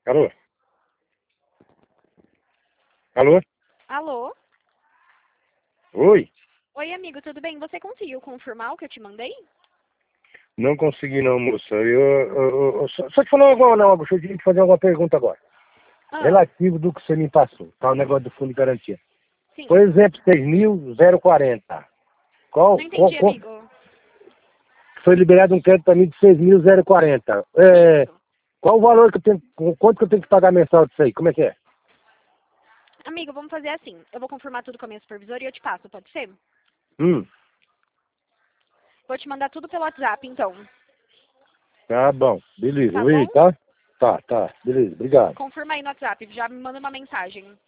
Alô? Alô? Alô? Oi? Oi, amigo, tudo bem? Você conseguiu confirmar o que eu te mandei? Não consegui não, moça. Só te falar algo, deixa eu te fazer alguma pergunta agora. Ah, Relativo do que você me passou, tá? O negócio do fundo de garantia. sim. Por exemplo, 6.040. Não entendi, Qual amigo. foi liberado um crédito para mim de 6.040. Isso. Qual o valor que eu tenho, quanto que eu tenho que pagar mensal disso aí? Como é que é? Amigo, vamos fazer assim. Eu vou confirmar tudo com a minha supervisora e eu te passo, pode ser? Hum, Vou te mandar tudo pelo WhatsApp, então. tá bom. Beleza. Tá Oi, bom? tá? Tá. Beleza. Obrigado. Confirma aí no WhatsApp, já me manda uma mensagem.